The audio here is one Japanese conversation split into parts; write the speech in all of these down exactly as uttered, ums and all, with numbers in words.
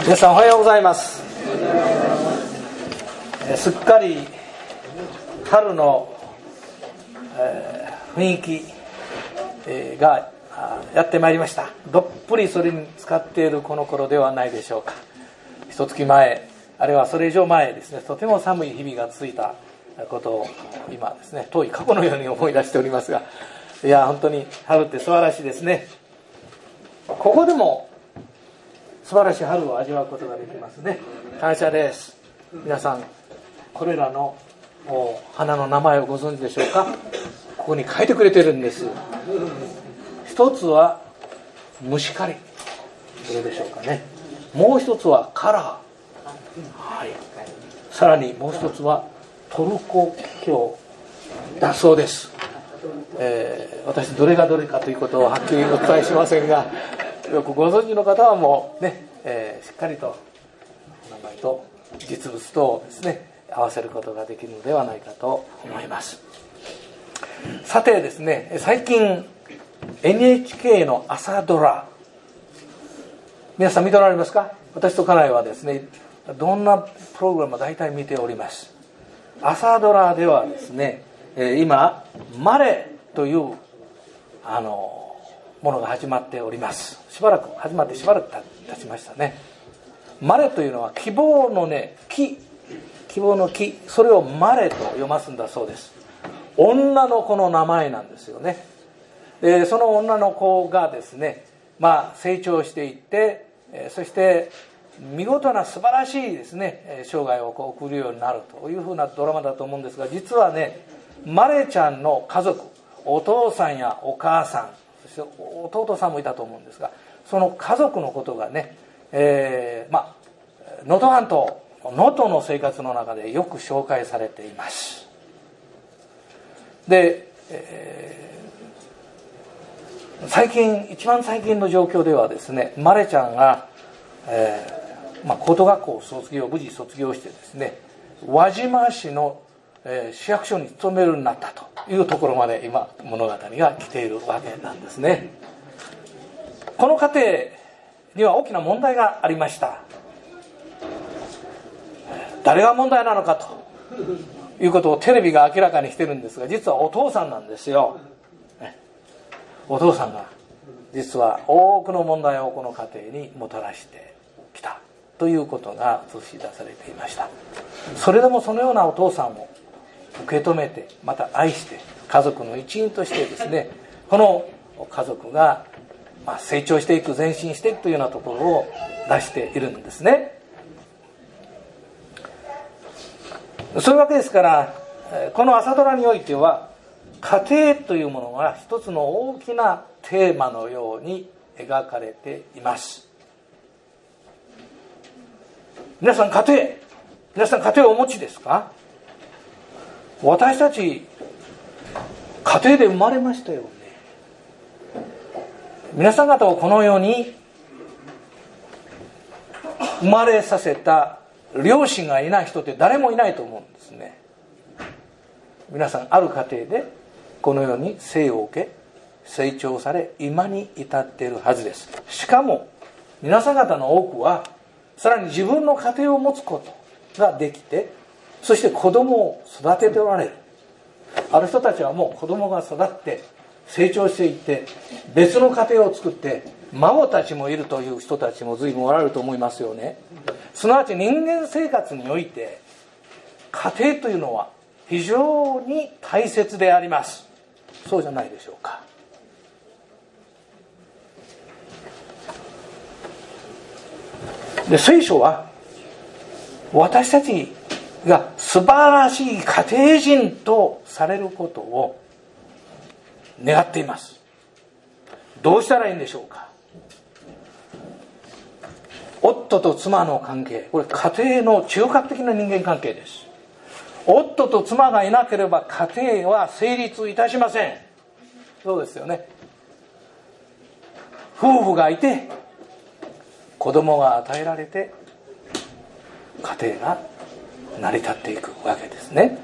皆さんおはようございます。すっかり春の雰囲気がやってまいりました。どっぷりそれに使っているこの頃ではないでしょうか。一月前あるいはそれ以上前ですね、とても寒い日々が続いたことを今ですね、遠い過去のように思い出しておりますが、いや本当に春って素晴らしいですね。ここでも素晴らしい春を味わうことができますね。感謝です。皆さんこれらの花の名前をご存知でしょうか。ここに書いてくれてるんです。一つはムシカリ、どれでしょうかね。もう一つはカラー、はい、さらにもう一つはトルコキョウだそうです。えー、私どれがどれかということをはっきりお伝えしませんが、よくご存知の方はもうね、えー、しっかりと名前と実物とをですね合わせることができるのではないかと思います。さてですね、最近 エヌエイチケー の朝ドラ、皆さん見ておられますか。私と家内はですね、どんなプログラムも大体見ております。朝ドラではですね、今マレというあのものが始まっております。しばらく始まってしばらく経ちましたね。マレというのは希望のね、木、希望の木、それをマレと読ますんだそうです。女の子の名前なんですよね。でその女の子がですね、まあ成長していって、そして見事な素晴らしいですね生涯をこう送るようになるというふうなドラマだと思うんですが、実はね、マレちゃんの家族、お父さんやお母さん、そして弟さんもいたと思うんですが、その家族のことがね、えー、まあ能登半島、能登の生活の中でよく紹介されています。で、えー、最近一番最近の状況ではですね、マレちゃんが、えーまあ、高等学校を卒業無事卒業してですね、輪島市の、えー、市役所に勤めるようになったというところまで今物語が来ているわけなんですね。この家庭には大きな問題がありました。誰が問題なのかということをテレビが明らかにしてるんですが、実はお父さんなんですよ。お父さんが実は多くの問題をこの家庭にもたらしてきたということが映し出されていました。それでもそのようなお父さんを受け止めて、また愛して家族の一員としてですね、この家族が成長していく、前進していくというようなところを出しているんですね。そういうわけですから、この朝ドラにおいては家庭というものが一つの大きなテーマのように描かれています。皆さん家庭皆さん家庭をお持ちですか。私たち家庭で生まれましたよね。皆さん方をこの世に生まれさせた両親がいない人って誰もいないと思うんですね。皆さんある家庭でこの世に生を受け成長され今に至っているはずです。しかも皆さん方の多くはさらに自分の家庭を持つことができて、そして子供を育てておられる。ある人たちはもう子供が育って成長していって別の家庭を作って孫たちもいるという人たちも随分おられると思いますよね。すなわち人間生活において家庭というのは非常に大切であります。そうじゃないでしょうか。で、聖書は私たちが素晴らしい家庭人とされることを願っています。どうしたらいいんでしょうか。夫と妻の関係、これ家庭の中核的な人間関係です。夫と妻がいなければ家庭は成立いたしません。そうですよね。夫婦がいて子供が与えられて家庭が成り立っていくわけですね。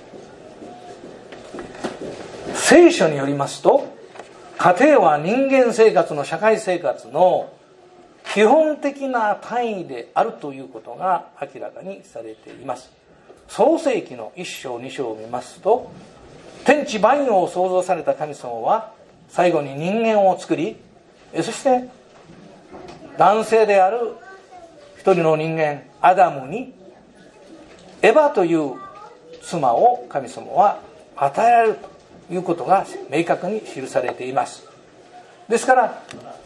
聖書によりますと、家庭は人間生活の社会生活の基本的な単位であるということが明らかにされています。創世記の一章二章を見ますと、天地万有を創造された神様は最後に人間を作り、そして男性である一人の人間アダムにエバという妻を神様は与えられるということが明確に記されています。ですから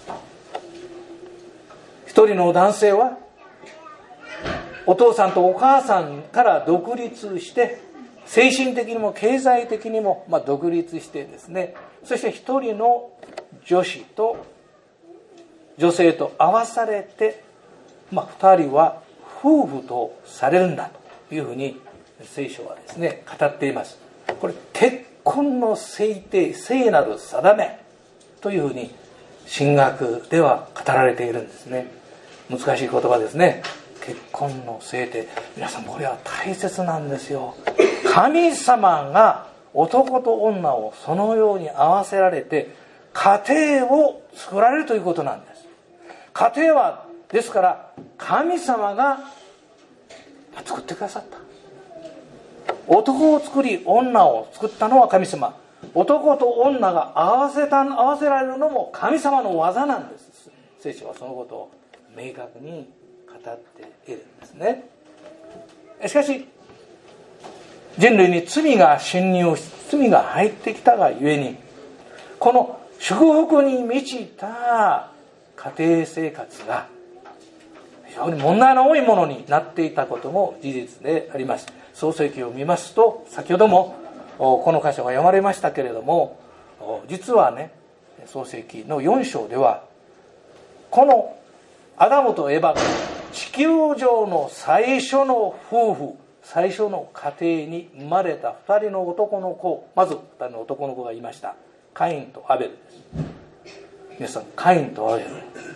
一人の男性はお父さんとお母さんから独立して、精神的にも経済的にもまあ独立してですね、そして一人の女子と女性と合わされて、まあ、二人は夫婦とされるんだというふうに聖書はですね語っています。これ結婚の制定、聖なる定めというふうに神学では語られているんですね。難しい言葉ですね。結婚の制定、皆さんこれは大切なんですよ。神様が男と女をそのように合わせられて家庭を作られるということなんです。家庭はですから神様が作ってくださった。男を作り女を作ったのは神様。男と女が合わせた合わせられるのも神様の技なんです。聖書はそのことを明確に語っているんですね。しかし人類に罪が侵入し、罪が入ってきたがゆえに、この祝福に満ちた家庭生活が非常に問題の多いものになっていたことも事実であります。創世記を見ますと、先ほどもこの箇所が読まれましたけれども、実はね、創世記のよん章ではこのアダムとエバが地球上の最初の夫婦、最初の家庭に生まれたふたりの男の子、まずふたりの男の子がいました。カインとアベルです。皆さん、カインとアベ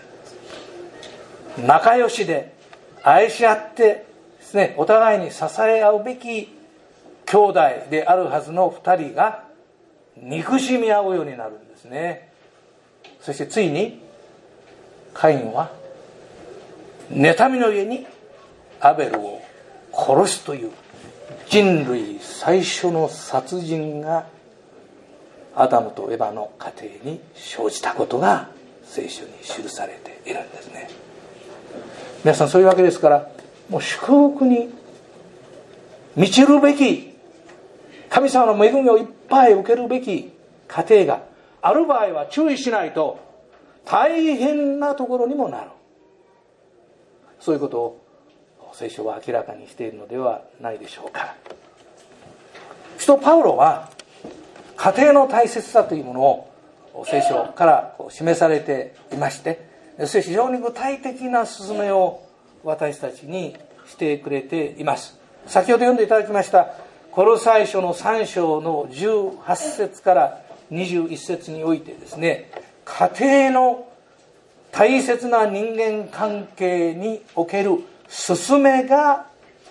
ル、仲良しで愛し合ってですね、お互いに支え合うべき兄弟であるはずのふたりが憎しみ合うようになるんですね。そしてついにカインは妬みの家にアベルを殺すという人類最初の殺人がアダムとエバの家庭に生じたことが聖書に記されているんですね。皆さん、そういうわけですから、もう祝福に満ちるべき、神様の恵みをいっぱい受けるべき家庭がある場合は注意しないと大変なところにもなる。そういうことを聖書は明らかにしているのではないでしょうか。使徒パウロは家庭の大切さというものを聖書から示されていまして、そして非常に具体的な勧めを私たちにしてくれています。先ほど読んでいただきましたコロサイ書のさん章のじゅうはち節からにじゅういち節においてですね、家庭の大切な人間関係における勧めが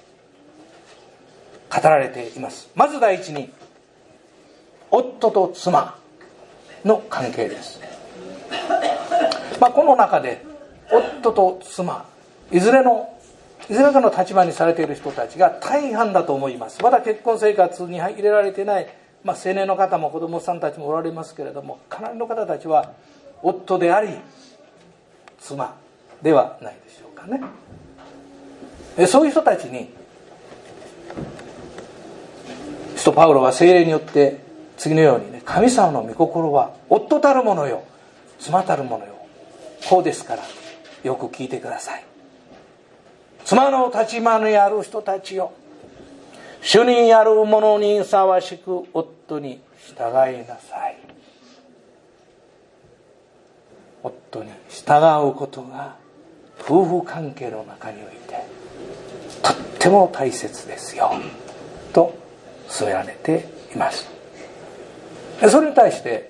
語られています。まず第一に夫と妻の関係です。まあ、この中で夫と妻、いずれのいずれかの立場にされている人たちが大半だと思います。まだ結婚生活に入れられていない、まあ、青年の方も子供さんたちもおられますけれども、かなりの方たちは夫であり妻ではないでしょうかね。そういう人たちに使徒パウロは聖霊によって次のようにね、神様の御心は夫たるものよ、妻たるものよ、こうですからよく聞いてください。妻の立場にある人たちよ、主にある者にふさわしく夫に従いなさい。夫に従うことが夫婦関係の中においてとっても大切ですよと勧められています。それに対して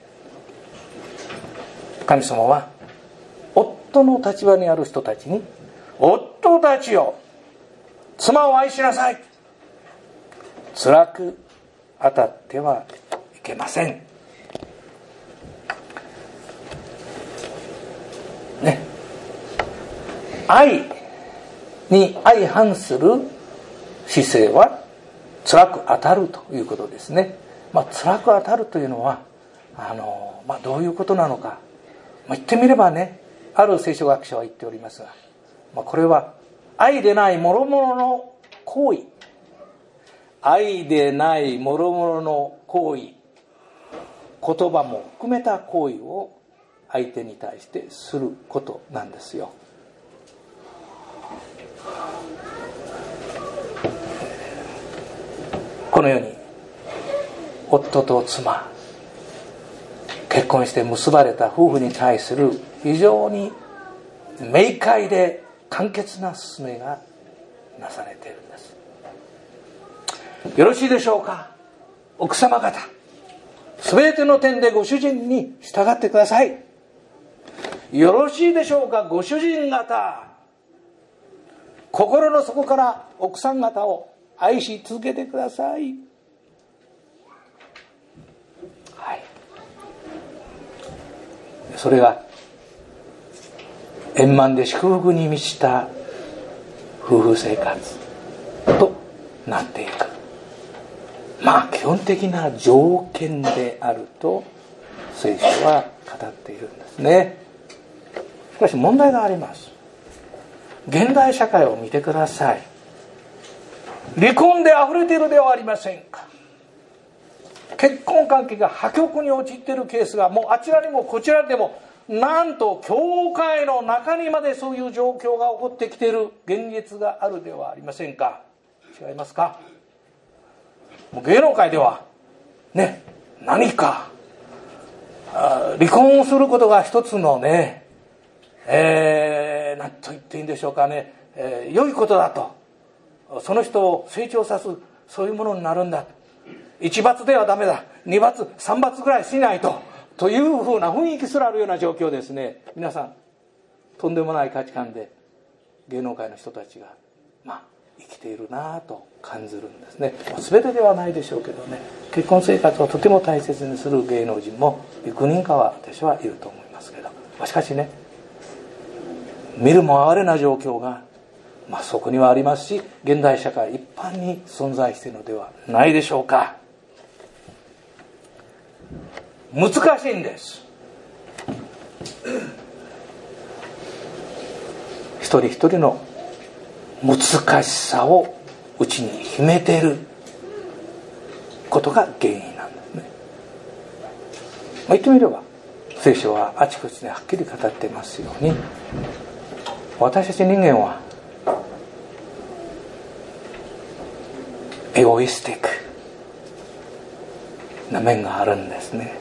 神様は夫の立場にある人たちに、夫たちよ、妻を愛しなさい、辛く当たってはいけませんね。 愛に相反する姿勢は辛く当たるということですね。まあ、辛く当たるというのはあの、まあ、どういうことなのか、まあ、言ってみればね、ある聖書学者は言っておりますが、まあ、これは愛でない諸々の行為、愛でない諸々の行為、言葉も含めた行為を相手に対してすることなんですよ。このように夫と妻、結婚して結ばれた夫婦に対する非常に明快で簡潔な勧めがなされているんです。よろしいでしょうか、奥様方、すべての点でご主人に従ってください。よろしいでしょうか、ご主人方、心の底から奥さん方を愛し続けてください。はい。それが円満で祝福に満ちた夫婦生活となっていく、まあ基本的な条件であると聖書は語っているんですね。しかし問題があります。現代社会を見てください。離婚で溢れているではありませんか。結婚関係が破局に陥っているケースがもうあちらにもこちらでも、なんと教会の中にまでそういう状況が起こってきている現実があるではありませんか。違いますか。もう芸能界ではね、何か離婚をすることが一つのね、えー、何と言っていいんでしょうかね、えー、良いことだと、その人を成長さす、そういうものになるんだ、一罰ではダメだ、二罰三罰ぐらいしないとというふうな雰囲気すらあるような状況ですね。皆さんとんでもない価値観で芸能界の人たちがまあ生きているなと感じるんですね。全てではないでしょうけどね、結婚生活をとても大切にする芸能人も幾人かは私はいると思いますけど、しかしね、見るも哀れな状況が、まあ、そこにはありますし、現代社会一般に存在しているのではないでしょうか。難しいんです。一人一人の難しさをうちに秘めていることが原因なんですね。まあ、言ってみれば聖書はあちこちではっきり語っていますように、私たち人間はエゴイスティックな面があるんですね。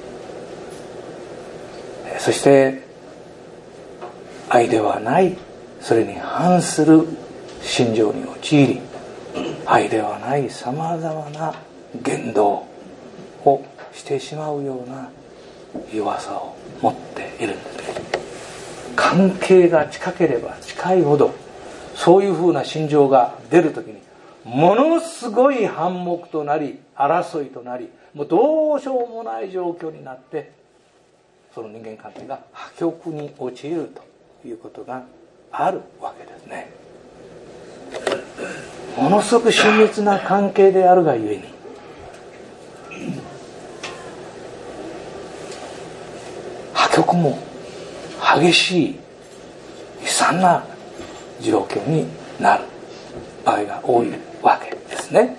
そして愛ではない、それに反する心情に陥り、愛ではないさまざまな言動をしてしまうような弱さを持っているんです。関係が近ければ近いほど、そういうふうな心情が出るときにものすごい反目となり、争いとなり、もうどうしようもない状況になって、その人間関係が破局に陥るということがあるわけですね。ものすごく親密な関係であるがゆえに、破局も激しい悲惨な状況になる場合が多いわけですね。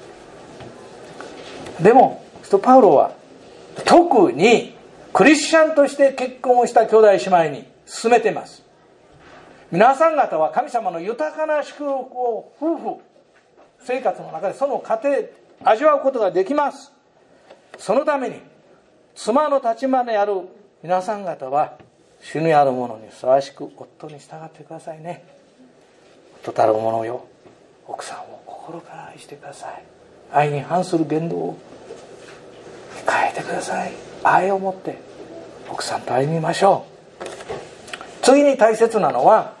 でも使徒パウロは特にクリスチャンとして結婚をした兄弟姉妹に勧めています。皆さん方は神様の豊かな祝福を夫婦生活の中でその過程味わうことができます。そのために妻の立場にある皆さん方は主にあるものにふさわしく夫に従ってくださいね。夫たるものよ、奥さんを心から愛してください。愛に反する言動を控えてください。愛を持って奥さんと歩みましょう。次に大切なのは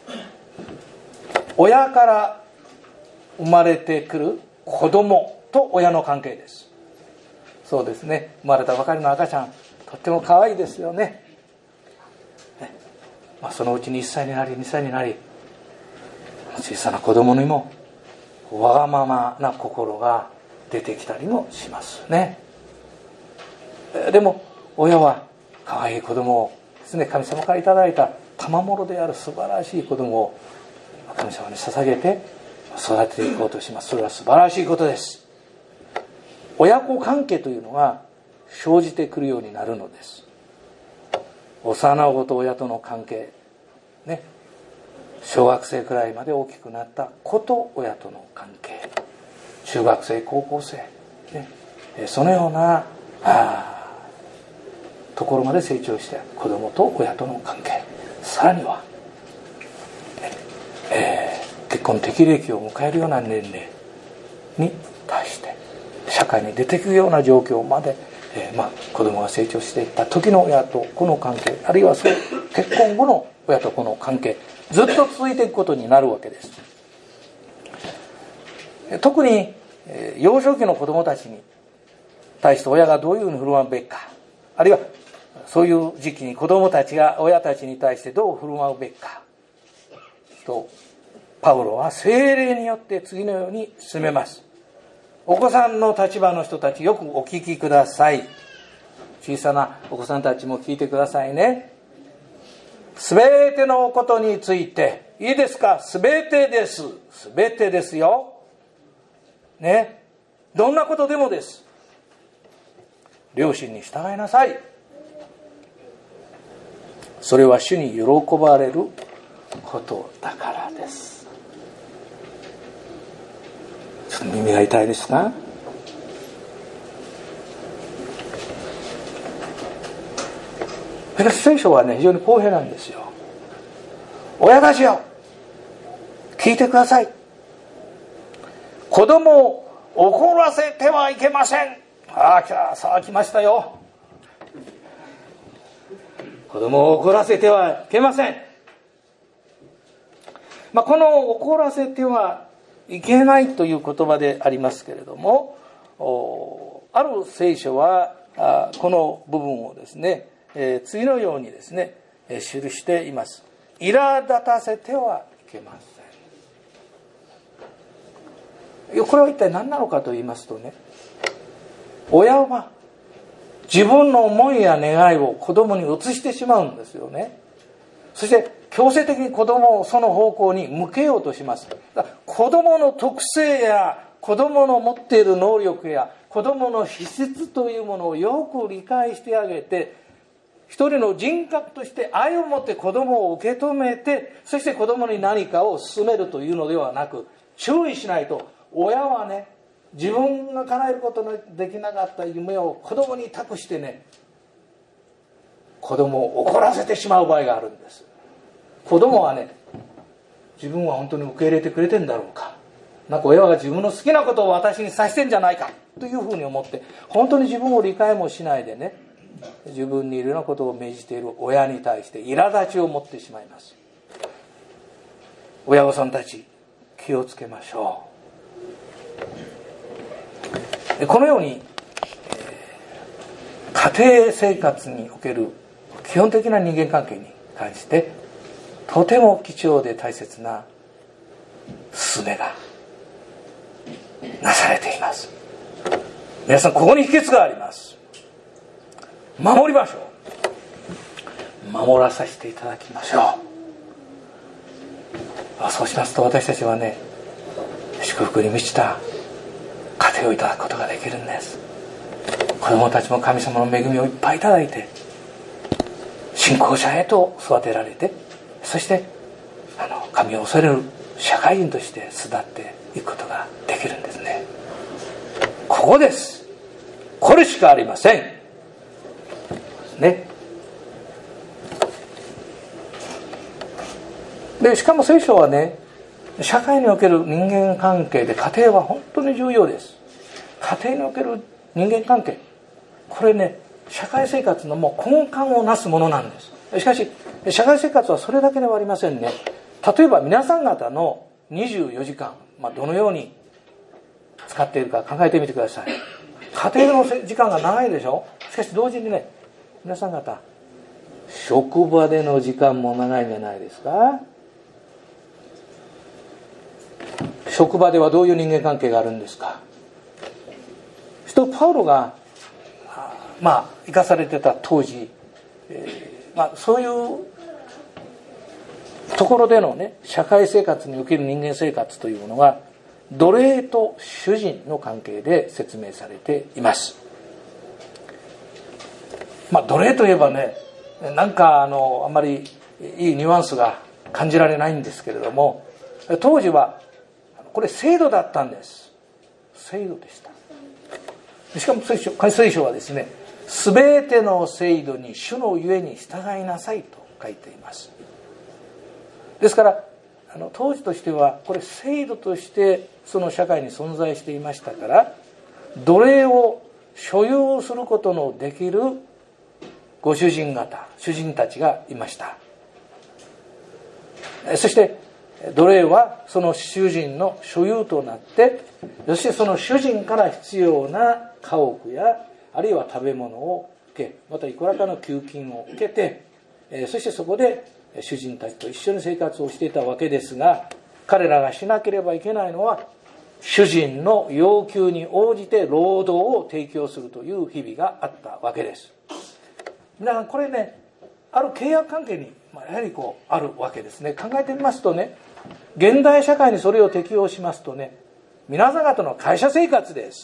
親から生まれてくる子供と親の関係です。そうですね、生まれたばかりの赤ちゃんとっても可愛いですよね。 まあ、そのうちにいっさいになりにさいになり、小さな子供にもわがままな心が出てきたりもしますね。でも親は可愛い子供をですね、神様からいただいた賜物である素晴らしい子供を神様に捧げて育てていこうとします。それは素晴らしいことです。親子関係というのが生じてくるようになるのです。幼子と親との関係ね、小学生くらいまで大きくなった子と親との関係、中学生高校生、ね、そのようなあところまで成長して子供と親との関係、さらには、ねえー、結婚適齢期を迎えるような年齢に対して社会に出ていくような状況まで、えーまあ、子供が成長していった時の親と子の関係、あるいはそう結婚後の親と子の関係、ずっと続いていくことになるわけです。特に幼少期の子供たちに対して親がどういうふうに振る舞うべきか、あるいはそういう時期に子供たちが親たちに対してどう振る舞うべきかと、パウロは聖霊によって次のように進めます。お子さんの立場の人たち、よくお聞きください。小さなお子さんたちも聞いてくださいね。すべてのことについて、いいですか？すべてです。すべてですよ。ね。どんなことでもです。両親に従いなさい。それは主に喜ばれることだからです。ちょっと耳が痛いですか？しかし聖書はね、非常に公平なんですよ。親たちよ、聞いてください。子供を怒らせてはいけません。ああ、さあ来ましたよ。子供を怒らせてはいけません。まあ、この怒らせてはいけないという言葉でありますけれども、ある聖書はこの部分をですね、えー、次のようにですね、えー、記しています。苛立たせてはいけません。これは一体何なのかと言いますとね、親は自分の思いや願いを子供に移してしまうんですよね。そして強制的に子供をその方向に向けようとします。だから子供の特性や子供の持っている能力や子供の資質というものをよく理解してあげて、一人の人格として愛を持って子供を受け止めて、そして子供に何かを進めるというのではなく、注意しないと親はね、自分が叶えることのできなかった夢を子供に託してね、子供を怒らせてしまう場合があるんです。子供はね、自分は本当に受け入れてくれてんだろうか、なんか親は自分の好きなことを私にさせてんじゃないかというふうに思って、本当に自分を理解もしないでね、自分にいろんなことを命じている親に対して苛立ちを持ってしまいます。親御さんたち、気をつけましょう。このように家庭生活における基本的な人間関係に関してとても貴重で大切な勧めがなされています。皆さん、ここに秘訣があります。守りましょう。守らさせていただきましょう。そうしますと私たちはね、祝福に満ちた家庭をいただくことができるんです。子供たちも神様の恵みをいっぱいいただいて、信仰者へと育てられて、そしてあの神を恐れる社会人として巣立っていくことができるんですね。ここです。これしかありませんね。でしかも聖書はね、社会における人間関係で家庭は本当に重要です。家庭における人間関係、これね、社会生活のもう根幹をなすものなんです。しかし社会生活はそれだけではありませんね。例えば皆さん方のにじゅうよじかん、まあ、どのように使っているか考えてみてください。家庭の時間が長いでしょ。しかし同時にね、皆さん方職場での時間も長いんじゃないですか。職場ではどういう人間関係があるんですか。人パウロがまあ生かされてた当時、えーまあ、そういうところでのね、社会生活における人間生活というものは奴隷と主人の関係で説明されています。まあ奴隷といえばね、なんかあのあんまりいいニュアンスが感じられないんですけれども、当時はこれ制度だったんです。制度でした。しかも聖書、聖書はですね、すべての制度に主のゆえに従いなさいと書いています。ですからあの当時としてはこれ制度としてその社会に存在していましたから、奴隷を所有することのできるご主人方、主人たちがいました。そして奴隷はその主人の所有となって、そしてその主人から必要な家屋やあるいは食べ物を受け、またいくらかの給金を受けて、そしてそこで主人たちと一緒に生活をしていたわけですが、彼らがしなければいけないのは主人の要求に応じて労働を提供するという日々があったわけです。皆さんこれね、ある契約関係にやはりこうあるわけですね。考えてみますとね、現代社会にそれを適用しますとね、皆さん方の会社生活です。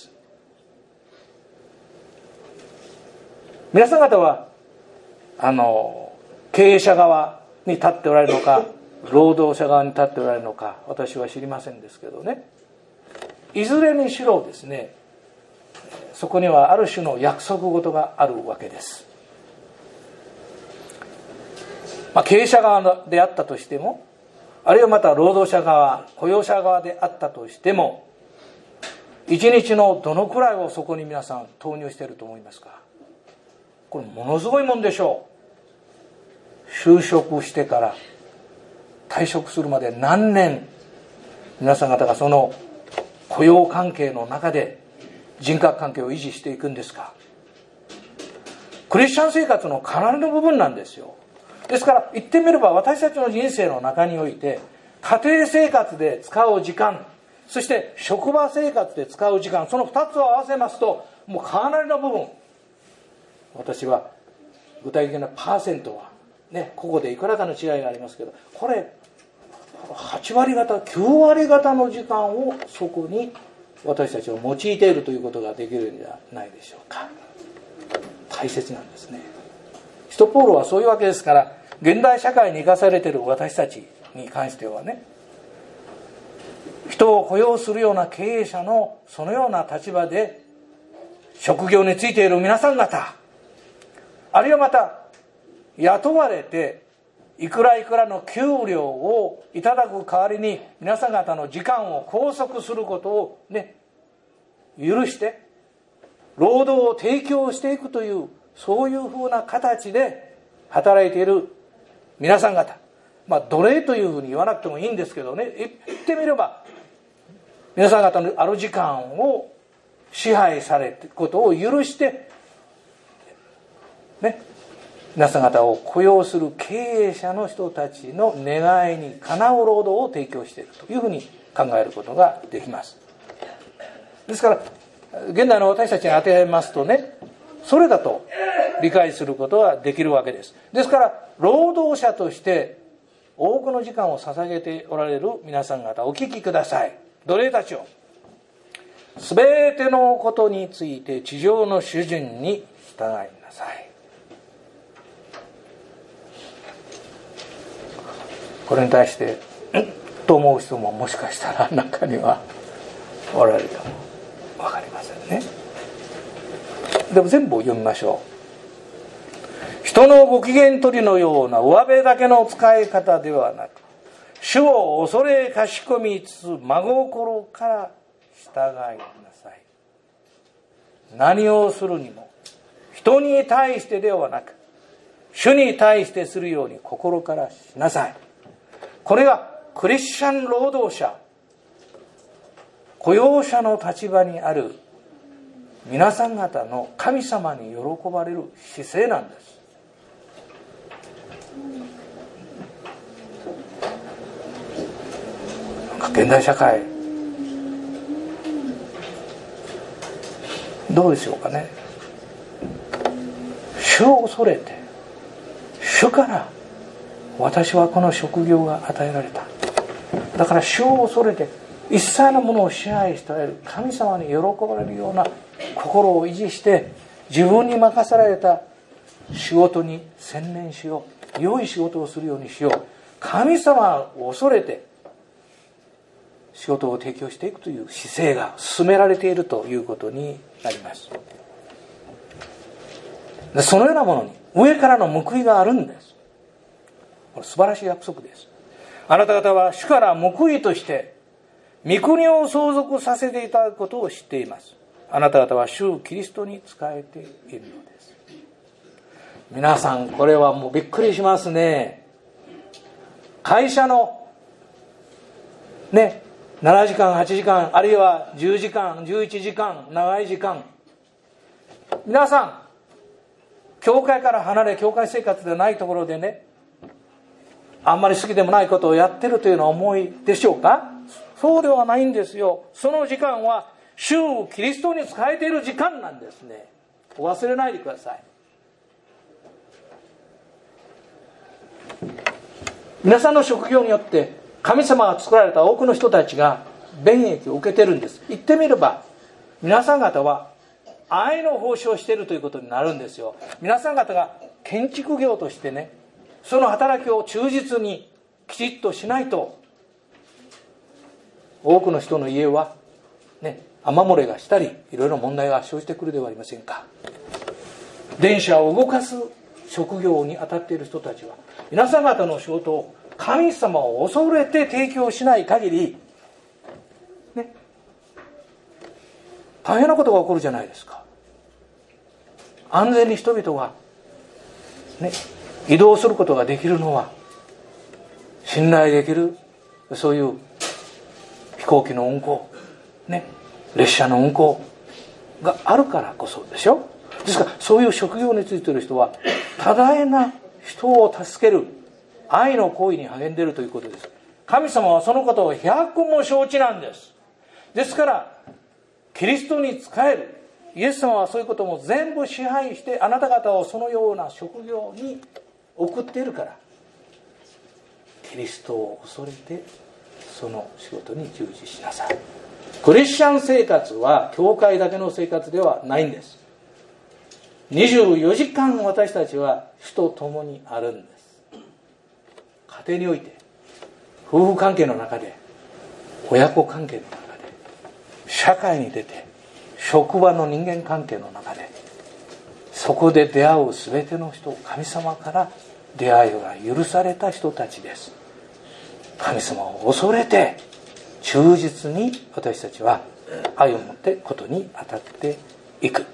皆さん方はあの経営者側に立っておられるのか、労働者側に立っておられるのか、私は知りませんですけどね、いずれにしろですね、そこにはある種の約束事があるわけです。まあ、経営者側であったとしても、あるいはまた労働者側、雇用者側であったとしても、一日のどのくらいをそこに皆さん投入していると思いますか。これものすごいもんでしょう。就職してから退職するまで何年、皆さん方がその雇用関係の中で人格関係を維持していくんですか。クリスチャン生活のかなりの部分なんですよ。ですから言ってみれば、私たちの人生の中において家庭生活で使う時間、そして職場生活で使う時間、そのふたつを合わせますと、もうかなりの部分、私は具体的なパーセントはね、ここでいくらかの違いがありますけど、これはちわり方、きゅうわり方の時間をそこに私たちを用いているということができるんじゃないでしょうか。大切なんですね。使徒ポールはそういうわけですから、現代社会に生かされている私たちに関してはね、人を雇用するような経営者のそのような立場で職業についている皆さん方、あるいはまた雇われていくらいくらの給料をいただく代わりに皆さん方の時間を拘束することをね、許して労働を提供していくという、そういうふうな形で働いている皆さん方、まあ奴隷というふうに言わなくてもいいんですけどね、言ってみれば皆さん方のある時間を支配されていることを許してね、皆さん方を雇用する経営者の人たちの願いにかなう労働を提供しているというふうに考えることができます。ですから現代の私たちに当てはめますとね、それだと理解することができるわけです。ですから労働者として多くの時間を捧げておられる皆さん方、お聞きください。奴隷たちを、すべてのことについて地上の主人に従いなさい。これに対してんと思う人ももしかしたら中にはおられるかも分かりませんね。でも全部を読みましょう。人のご機嫌取りのような上辺だけの使い方ではなく、主を恐れかしこみつつ真心から従いなさい。何をするにも人に対してではなく主に対してするように心からしなさい。これがクリスチャン労働者、雇用者の立場にある皆さん方の神様に喜ばれる姿勢なんです。 なんか現代社会どうでしょうかね。主を恐れて、主から私はこの職業が与えられた、だから主を恐れて一切のものを支配しておられる神様に喜ばれるような心を維持して、自分に任せられた仕事に専念しよう、良い仕事をするようにしよう、神様を恐れて仕事を提供していくという姿勢が進められているということになります。でそのようなものに上からの報いがあるんです。これ素晴らしい約束です。あなた方は主から報いとして御国を相続させていただくことを知っています。あなた方は主キリストに仕えているのです。皆さんこれはもうびっくりしますね。会社のねしちじかんはちじかんあるいはじゅうじかんじゅういちじかん長い時間、皆さん教会から離れ教会生活でないところでね、あんまり好きでもないことをやってるというのは思いでしょうか。そうではないんですよ。その時間は主キリストに仕えている時間なんですね。お忘れないでください。皆さんの職業によって神様が作られた多くの人たちが便益を受けてるんです。言ってみれば皆さん方は愛の奉仕をしているということになるんですよ。皆さん方が建築業としてね、その働きを忠実にきちっとしないと、多くの人の家はね、雨漏れがしたりいろいろ問題が生じてくるではありませんか。電車を動かす職業に当たっている人たちは皆さん方の仕事を神様を恐れて提供しない限りね、大変なことが起こるじゃないですか。安全に人々が、ね、移動することができるのは信頼できるそういう飛行機の運行、ね、列車の運行があるからこそでしょ。ですからそういう職業についている人は多大な人を助ける愛の行為に励んでいるということです。神様はそのことを百も承知なんです。ですからキリストに仕えるイエス様はそういうことも全部支配してあなた方をそのような職業に送っているから、キリストを恐れてその仕事に従事しなさい。クリスチャン生活は教会だけの生活ではないんです。にじゅうよじかん私たちは主と共にあるんです。家庭において、夫婦関係の中で、親子関係の中で、社会に出て職場の人間関係の中で、そこで出会うすべての人、神様から出会いが許された人たちです。神様を恐れて忠実に私たちは愛を持ってことに当たっていく。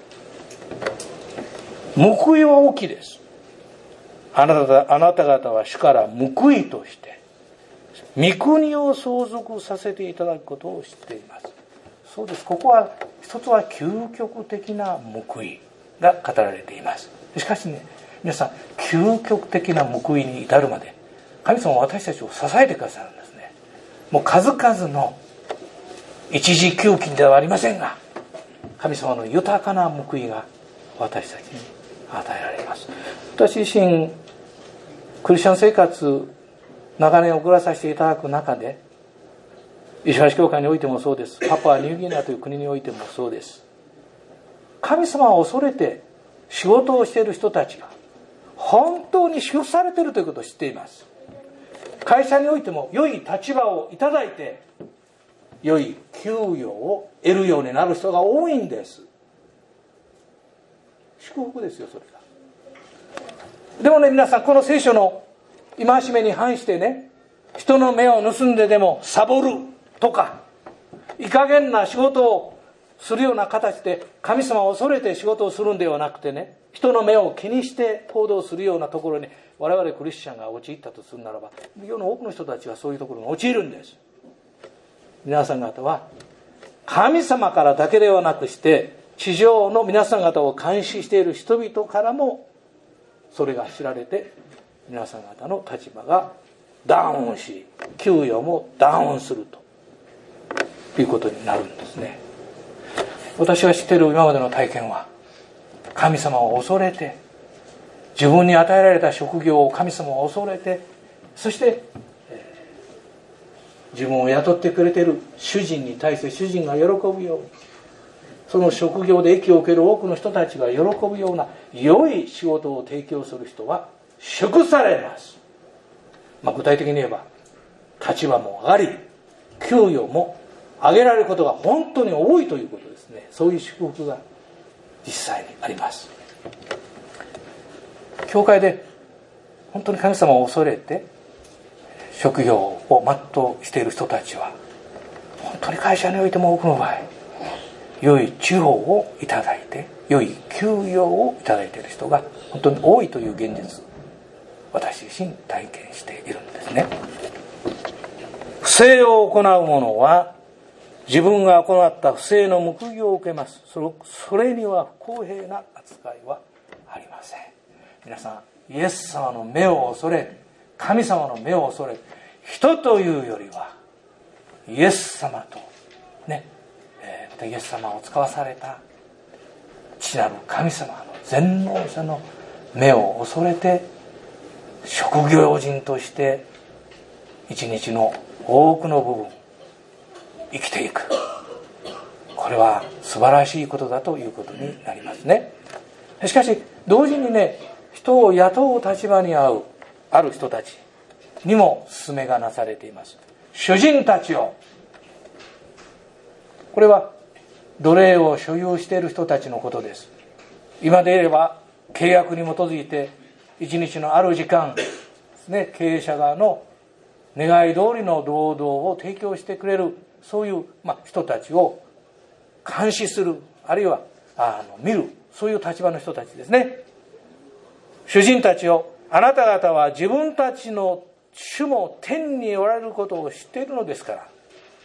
報いは大きいです。あなた、あなた方は主から報いとして御国を相続させていただくことを知っています。そうです。ここは一つは究極的な報いが語られています。しかしね、皆さん究極的な報いに至るまで神様は私たちを支えてくださるんですね。もう数々の一時給金ではありませんが、神様の豊かな報いが私たちに与えられます。私自身クリスチャン生活長年送らさせていただく中で、石橋教会においてもそうです。パプアニューギニアという国においてもそうです。神様を恐れて仕事をしている人たちが本当に祝福されているということを知っています。会社においても良い立場をいただいて良い給与を得るようになる人が多いんです。祝福ですよ、それが。でもね、皆さんこの聖書の戒めに反してね、人の目を盗んででもサボるとか、いい加減な仕事をするような形で神様を恐れて仕事をするんではなくてね、人の目を気にして行動するようなところに我々クリスチャンが陥ったとするならば、世の多くの人たちはそういうところに陥るんです。皆さん方は神様からだけではなくして地上の皆さん方を監視している人々からもそれが知られて、 皆さん方の立場がダウンし、給与もダウンするということになるんですね。私が知っている今までの体験は、神様を恐れて、自分に与えられた職業を神様を恐れて、そして、えー、自分を雇ってくれている主人に対して主人が喜ぶように、その職業で益を受ける多くの人たちが喜ぶような良い仕事を提供する人は祝されます。まあ、具体的に言えば、立場も上がり、給与も上げられることが本当に多いということですね。そういう祝福が実際にあります。教会で本当に神様を恐れて職業を全うしている人たちは、本当に会社においても多くの場合、良い地方をいただいて、良い給与をいただいている人が本当に多いという現実、私自身体験しているんですね。不正を行う者は自分が行った不正の報いを受けます。それ、それには不公平な扱いはありません。皆さん、イエス様の目を恐れ、神様の目を恐れ、人というよりはイエス様とね、えー、イエス様を使わされた父なる神様の全能者の目を恐れて、職業人として一日の多くの部分生きていく。これは素晴らしいことだということになりますね。しかし同時にね、人を雇う立場にあるある人たちにも勧めがなされています。主人たちを、これは奴隷を所有している人たちのことです。今で言えば契約に基づいて一日のある時間ですね、経営者側の願い通りの労働を提供してくれる、そういう、まあ、人たちを監視する、あるいはあの見る、そういう立場の人たちですね。主人たちを、あなた方は自分たちの主も天におられることを知っているのですから。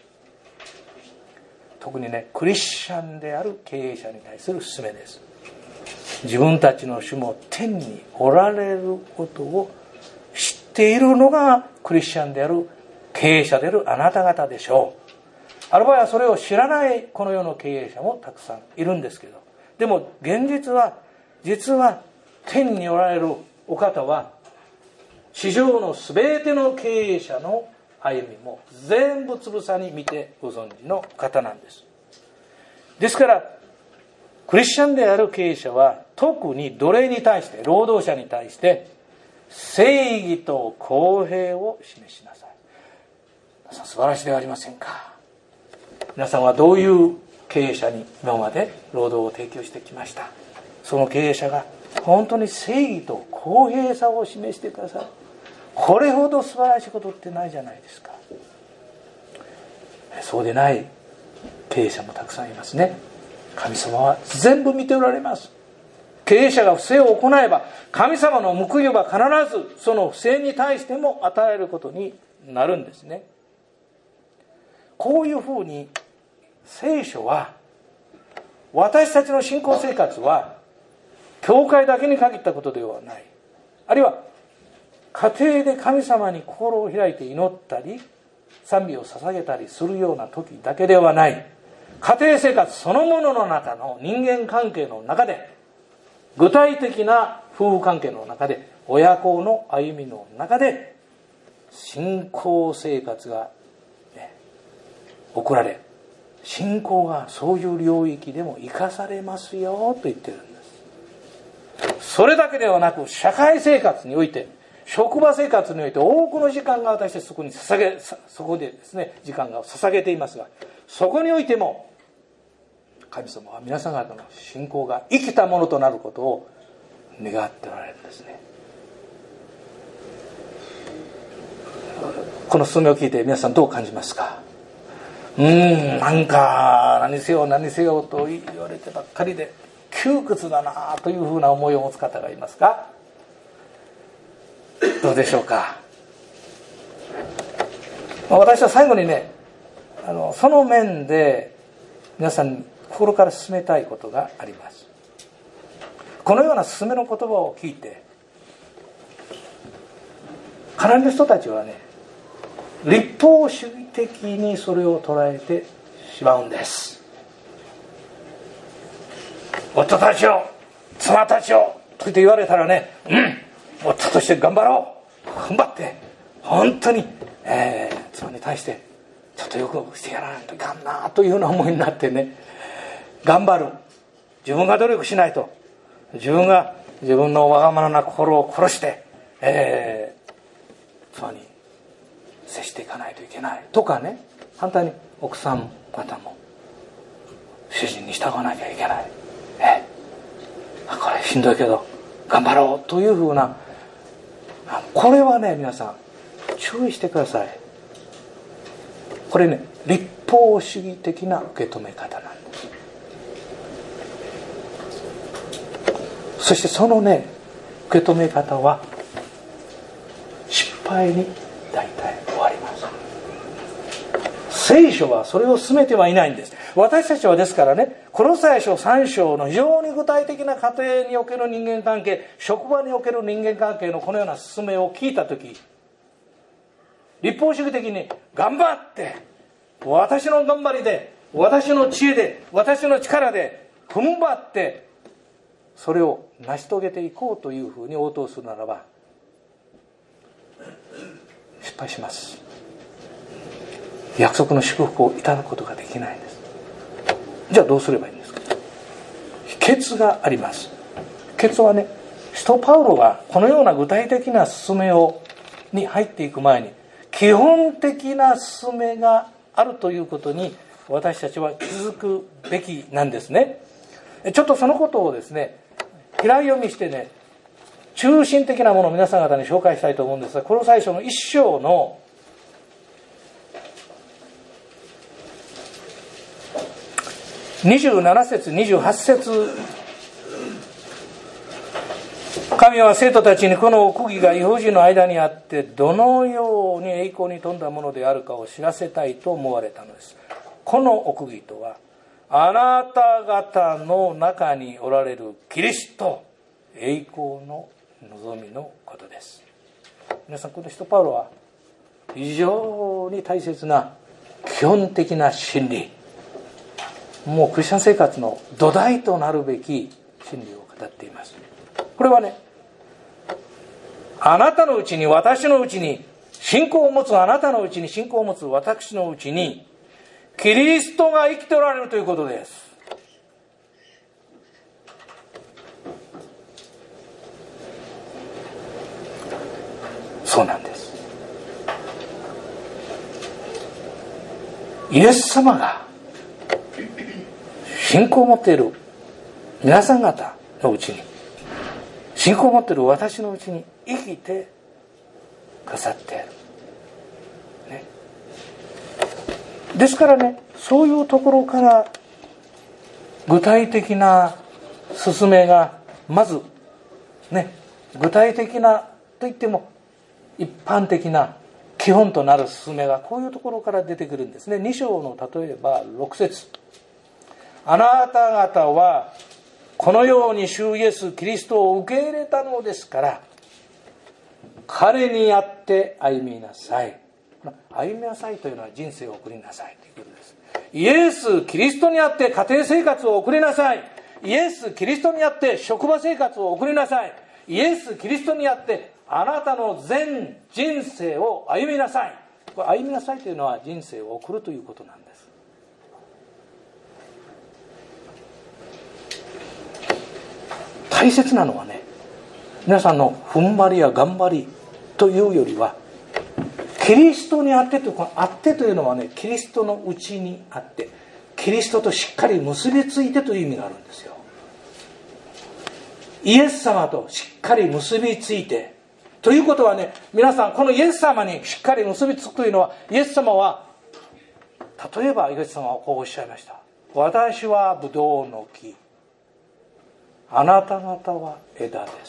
特にね、クリスチャンである経営者に対する勧めです。自分たちの主も天におられることを知っているのがクリスチャンである経営者であるあなた方でしょう。ある場合はそれを知らないこの世の経営者もたくさんいるんですけど、でも現実は、実は天におられるお方は地上のすべての経営者の歩みも全部つぶさに見てご存知の方なんです。ですからクリスチャンである経営者は特に奴隷に対して、労働者に対して正義と公平を示しなさい。皆さん素晴らしいではありませんか。皆さんはどういう経営者に今まで労働を提供してきました。その経営者が本当に正義と公平さを示してください。これほど素晴らしいことってないじゃないですか。そうでない経営者もたくさんいますね。神様は全部見ておられます。経営者が不正を行えば、神様の報いは必ずその不正に対しても与えられることになるんですね。こういうふうに聖書は、私たちの信仰生活は教会だけに限ったことではない、あるいは家庭で神様に心を開いて祈ったり賛美を捧げたりするような時だけではない、家庭生活そのものの中の人間関係の中で、具体的な夫婦関係の中で、親子の歩みの中で信仰生活が、ね、送られ、信仰がそういう領域でも生かされますよと言ってるんです。それだけではなく、社会生活において、職場生活において多くの時間が私たちそこに捧げ、そこでですね、時間が捧げていますが、そこにおいても神様は皆さん方の信仰が生きたものとなることを願っておられるんですね。この勧めを聞いて皆さんどう感じますか。うーん、なんか何せよ何せよと言われてばっかりで窮屈だなというふうな思いを持つ方がいますか。どうでしょうか。私は最後にね、あのその面で皆さんに心から進めたいことがあります。このような勧めの言葉を聞いて、 カナンの人たちはね、立法主義的にそれを捉えてしまうんです。夫たちを、妻たちをと言われたらね、うん、夫として頑張ろう、踏ん張って、本当に、えー、妻に対してちょっとよくしてやらないといかんなというような思いになってね、頑張る、自分が努力しないと、自分が自分のわがままな心を殺して、えー、妻に接していかないといけないとかね、反対に奥さん方も主人に従わなきゃいけない、えー、これしんどいけど頑張ろうというふうな、これはね、皆さん注意してください。これね、立法主義的な受け止め方なんです。そしてそのね、受け止め方は失敗に大体終わります。聖書はそれを進めてはいないんです。私たちはですからね、コロサイ書さん章の非常に具体的な家庭における人間関係、職場における人間関係のこのような進めを聞いたとき、立法主義的に頑張って、私の頑張りで、私の知恵で、私の力で踏ん張ってそれを成し遂げていこうというふうに応答するならば失敗します。約束の祝福をいただくことができないんです。じゃあどうすればいいんですか。秘訣があります。秘訣はね、使徒パウロがこのような具体的な勧めをに入っていく前に基本的な勧めがあるということに私たちは気づくべきなんですね。ちょっとそのことをですね、平読みしてね、中心的なものを皆さん方に紹介したいと思うんですが、この最初の一章のにじゅうなな節にじゅうはち節、神は生徒たちにこの奥義が異邦人の間にあってどのように栄光に富んだものであるかを知らせたいと思われたのです。この奥義とはあなた方の中におられるキリスト、栄光の望みのことです。皆さん、この使徒パウロは非常に大切な基本的な真理、もうクリスチャン生活の土台となるべき真理を語っています。これはね、あなたのうちに、私のうちに、信仰を持つあなたのうちに、信仰を持つ私のうちにキリストが生きておられるということです。そうなんです。イエス様が信仰を持っている皆さん方のうちに、信仰を持っている私のうちに生きてくださっている、ね、ですからね、そういうところから具体的な勧めがまずね、具体的なといっても一般的な基本となる勧めがこういうところから出てくるんですね。に章の例えばろく節、あなた方はこのように主イエスキリストを受け入れたのですから彼にあって歩みなさい。歩みなさいというのは人生を送りなさいということです。イエスキリストにあって家庭生活を送りなさい。イエスキリストにあって職場生活を送りなさい。イエスキリストにあってあなたの全人生を歩みなさい。これ歩みなさいというのは人生を送るということなんです。大切なのはね、皆さんの踏ん張りや頑張りというよりはキリストにあってという、このあってというのはね、キリストのうちにあってキリストとしっかり結びついてという意味があるんですよ。イエス様としっかり結びついてということはね、皆さんこのイエス様にしっかり結びつくというのは、イエス様は例えばイエス様はこうおっしゃいました。私はブドウの木、あなた方は枝です。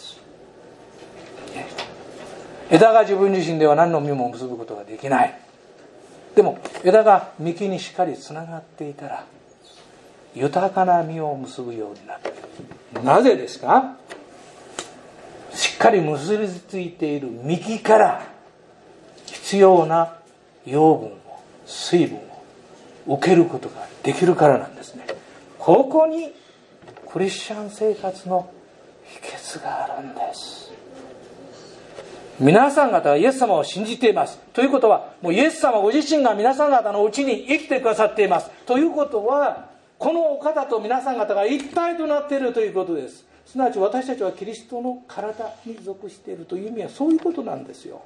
枝が自分自身では何の実も結ぶことができない。でも枝が幹にしっかりつながっていたら豊かな実を結ぶようになる。なぜですか？しっかり結びついている幹から必要な養分を、水分を受けることができるからなんですね。ここにクリスチャン生活の秘訣があるんです。皆さん方はイエス様を信じています。ということは、もうイエス様ご自身が皆さん方のうちに生きてくださっています。ということは、このお方と皆さん方が一体となっているということです。すなわち私たちはキリストの体に属しているという意味はそういうことなんですよ。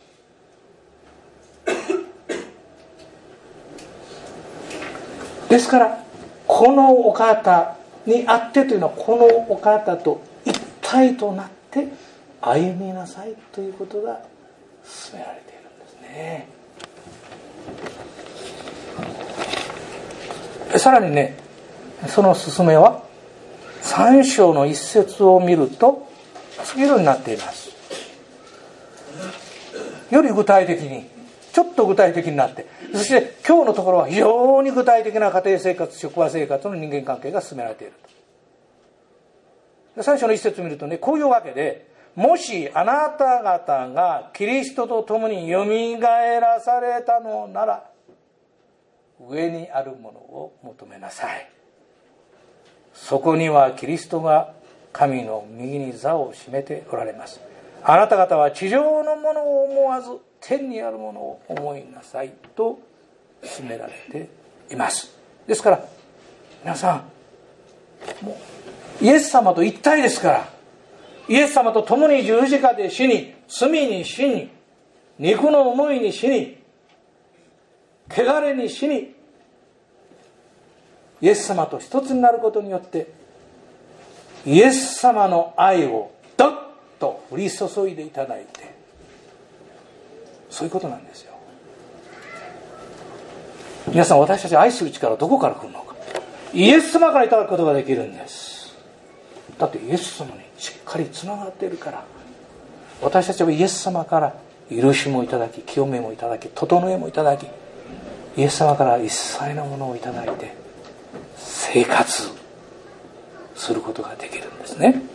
ですからこのお方にあってというのは、このお方と一体となって歩みなさいということが勧められているんですね。さらにね、その勧めはさん章の一節を見ると次のようになっています。より具体的に、ちょっと具体的になって、そして今日のところは非常に具体的な家庭生活、職場生活の人間関係が進められていると。さん章の一節を見るとね、こういうわけで、もしあなた方がキリストと共によみがえらされたのなら、上にあるものを求めなさい。そこにはキリストが神の右に座を占めておられます。あなた方は地上のものを思わず天にあるものを思いなさいと勧められています。ですから皆さん、もうイエス様と一体ですから、イエス様と共に十字架で死に、罪に死に、肉の思いに死に、汚れに死に、イエス様と一つになることによってイエス様の愛をドッと降り注いでいただいて、そういうことなんですよ。皆さん、私たち愛する力はどこから来るのか。イエス様からいただくことができるんです。だってイエス様にしっかりつながっているから。私たちはイエス様から許しもいただき、清めもいただき、整えもいただき、イエス様から一切のものをいただいて生活することができるんですね。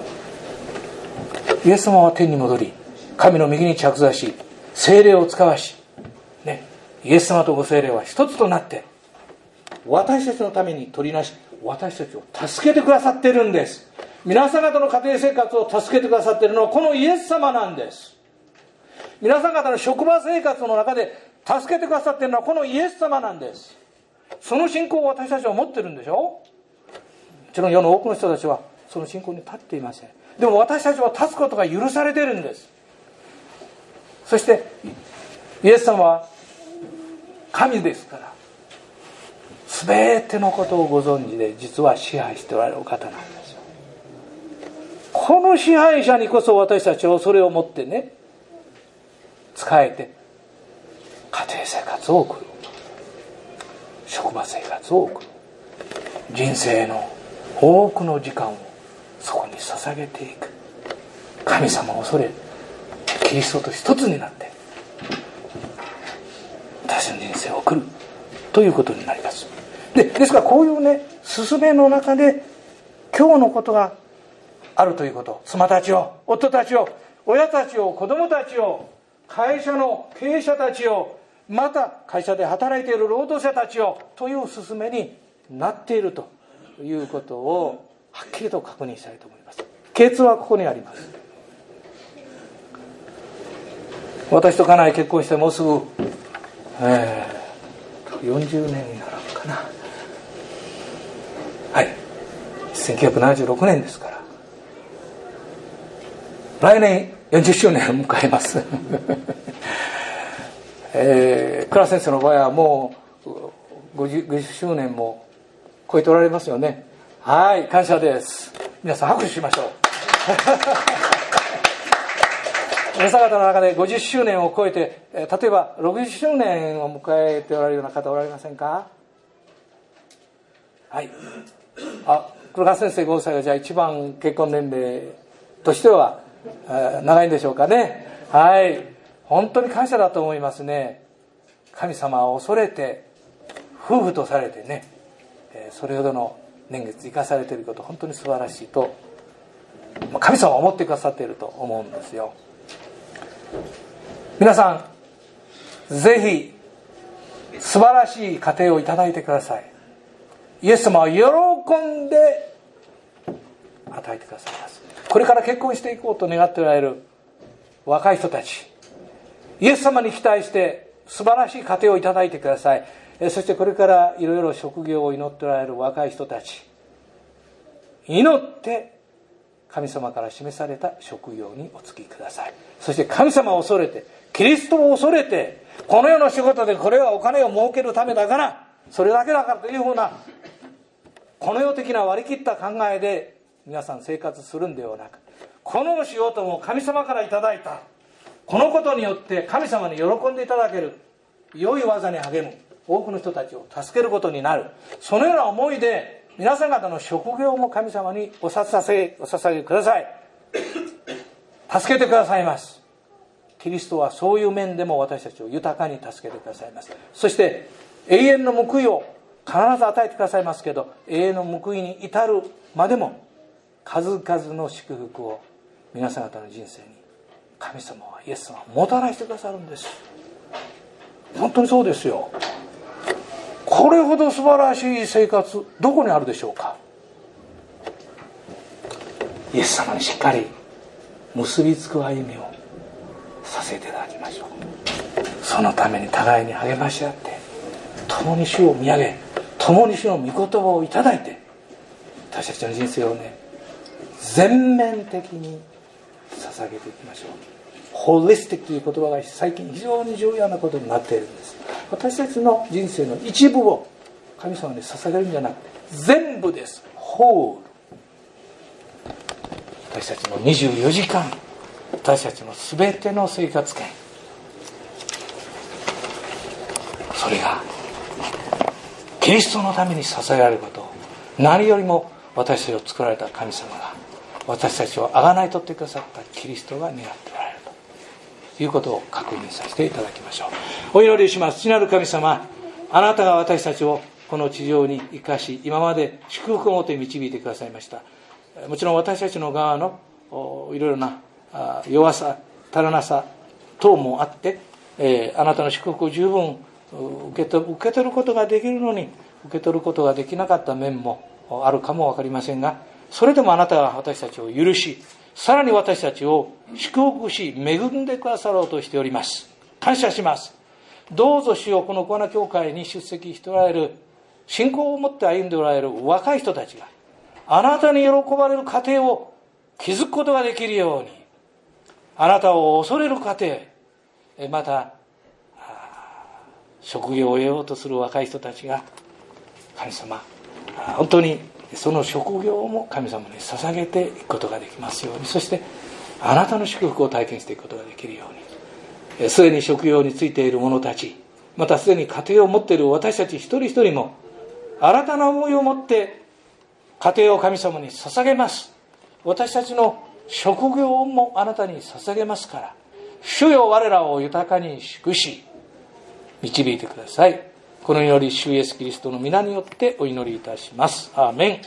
イエス様は天に戻り、神の右に着座し、聖霊を使わし、ね、イエス様とご聖霊は一つとなって私たちのために取りなし、私たちを助けてくださっているんです。皆さん方の家庭生活を助けてくださっているのはこのイエス様なんです。皆さん方の職場生活の中で助けてくださっているのはこのイエス様なんです。その信仰を私たちは持ってるんでしょ。もちろん世の多くの人たちはその信仰に立っていません。でも私たちは立つことが許されているんです。そしてイエス様は神ですから、全てのことをご存知で実は支配しておられるお方なんですよ。この支配者にこそ私たちはそれを持ってね、仕えて家庭生活を送る、職場生活を送る、人生の多くの時間をそこに捧げていく、神様を恐れキリストと一つになって私の人生を送るということになります。で、ですからこういうね、勧めの中で今日のことがあるということ、妻たちを、夫たちを、親たちを、子供たちを、会社の経営者たちを、また会社で働いている労働者たちをという勧めになっているということをはっきりと確認したいと思います。ケツはここにあります。私と家内結婚してもうすぐ、えー、よんじゅうねんになるのかな。はい、せんきゅうひゃくななじゅうろくねんですから、来年よんじゅっしゅうねんを迎えますえー、倉先生の場合はもう ごじゅう, ごじゅっしゅうねんも超えておられますよね。はい、感謝です。皆さん拍手しましょう皆さん方の中でごじゅっしゅうねんを超えて、例えばろくじゅっしゅうねんを迎えておられるような方おられませんか。はい、あ、黒川先生ご夫妻がじゃあ一番結婚年齢としては長いんでしょうかね。はい、本当に感謝だと思いますね。神様を恐れて夫婦とされてね、それほどの年月生かされていること、本当に素晴らしいと神様は思ってくださっていると思うんですよ。皆さん、 ぜひ素晴らしい家庭をいただいてください。イエス様は喜んで与えてくださいます。これから結婚していこうと願っておられる若い人たち、イエス様に期待して素晴らしい家庭をいただいてください。そしてこれからいろいろ職業を祈っておられる若い人たち、祈って神様から示された職業にお付きください。そして神様を恐れて、キリストを恐れて、この世の仕事でこれはお金を儲けるためだから、それだけだからというふうなこの世的な割り切った考えで皆さん生活するんではなく、この仕事も神様からいただいた、このことによって神様に喜んでいただける良い技に励む多くの人たちを助けることになる、そのような思いで皆さん方の職業も神様にお捧げ、お捧げください。助けてくださいます。キリストはそういう面でも私たちを豊かに助けてくださいます。そして永遠の報いを必ず与えてくださいますけど、永遠の報いに至るまでも数々の祝福を皆さん方の人生に神様は、イエス様はもたらしてくださるんです。本当にそうですよ。これほど素晴らしい生活、どこにあるでしょうか。イエス様にしっかり結びつく歩みをさせていただきましょう。そのために互いに励まし合って、共に主を見上げ、共に主の御言葉をいただいて、私たちの人生をね、全面的に捧げていきましょう。ホリスティックという言葉が最近非常に重要なことになっているんです。私たちの人生の一部を神様に捧げるんじゃなくて、全部です。ホール。私たちのにじゅうよじかん、私たちの全ての生活圏、それがキリストのために捧げられることを、何よりも私たちを作られた神様が私たちを贖い取ってくださったキリストが願っておられるということを確認させていただきましょう。お祈りします。父なる神様、あなたが私たちをこの地上に生かし、今まで祝福をもって導いてくださいました。もちろん私たちの側のいろいろな弱さ、足らなさ等もあって、えー、あなたの祝福を十分受け取る、受け取ることができるのに受け取ることができなかった面もあるかも分かりませんが、それでもあなたが私たちを許し、さらに私たちを祝福し恵んでくださろうとしております。感謝します。どうぞ主よ、このコアナ教会に出席しておられる、信仰を持って歩んでおられる若い人たちがあなたに喜ばれる家庭を築くことができるように、あなたを恐れる家庭、また職業を得ようとする若い人たちが、神様本当にその職業も神様に捧げていくことができますように、そしてあなたの祝福を体験していくことができるように、すでに職業についている者たち、またすでに家庭を持っている私たち一人一人も、新たな思いを持って家庭を神様に捧げます。私たちの職業もあなたに捧げますから、主よ、我らを豊かに祝し導いてください。この祈り、主イエスキリストの皆によってお祈りいたします。アーメン。